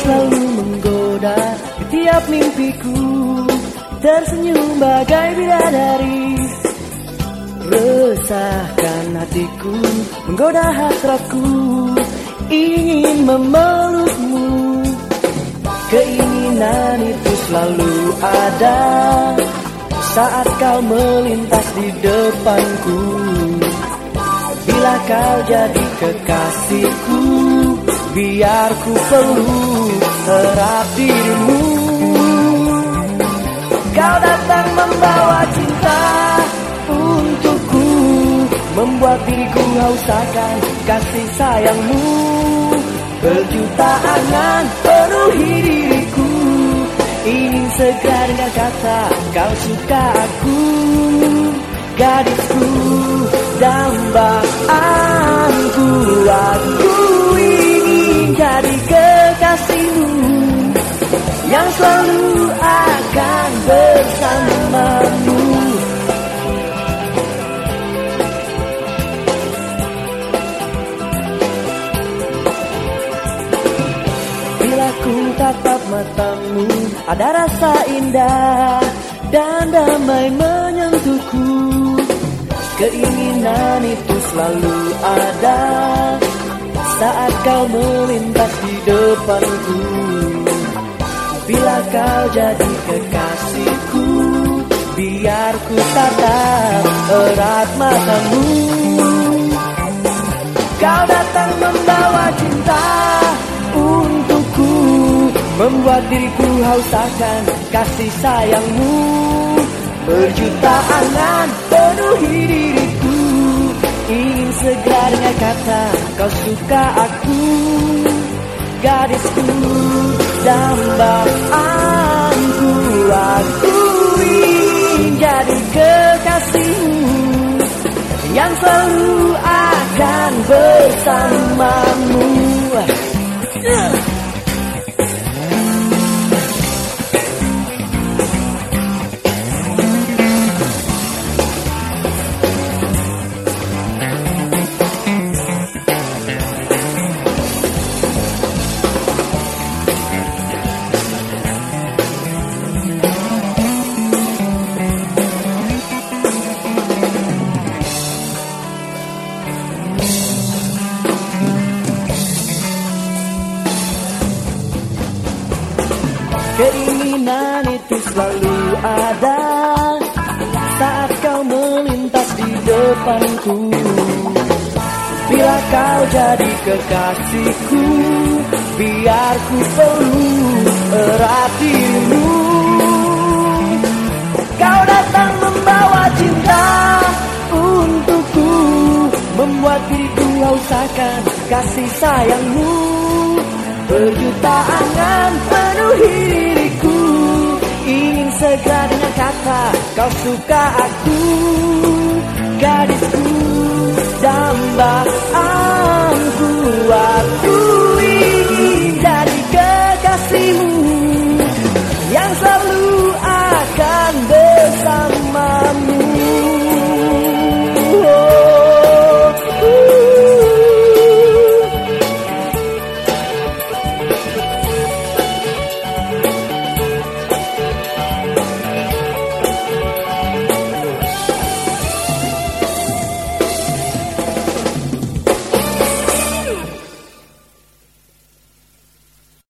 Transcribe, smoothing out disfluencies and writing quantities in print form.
selalu menggoda setiap mimpiku, tersenyum bagai bidadari, resahkan hatiku, menggoda hasratku, ingin memelukmu. Keinginan itu selalu ada saat kau melintas di depanku. Bila kau jadi kekasihku, biar ku peluk erat dirimu. Kau datang membawa cinta untukku, membuat diriku haus akan kasih sayangmu. Berjuta angan penuhi diriku, ingin segera dengar kata kau suka aku. Gadisku, dambaanku, aku ingin jadi kekasihmu yang selalu akan bersamamu. Bila ku tatap matamu, ada rasa indah dan damai menyentuhku. Keinginan itu selalu ada saat kau melintas di depanku. Bila kau jadi kekasihku, biar ku tatap erat matamu. Kau datang membawa cinta untukku, membuat diriku haus akan kasih sayangmu. Berjuta angan penuhi diriku, ingin segera dengar kata kau suka aku. Gadisku, dambaanku, aku ingin jadi kekasihmu yang selalu akan bersamamu. Keinginan itu selalu ada saat kau melintas di depanku. Bila kau jadi kekasihku, biar ku peluk erat dirimu. Kau datang membawa cinta untukku, membuat diriku haus akan kasih sayangmu. Berjuta angan penuhi diriku, ingin segera dengar kata kau suka aku. Gadisku, damai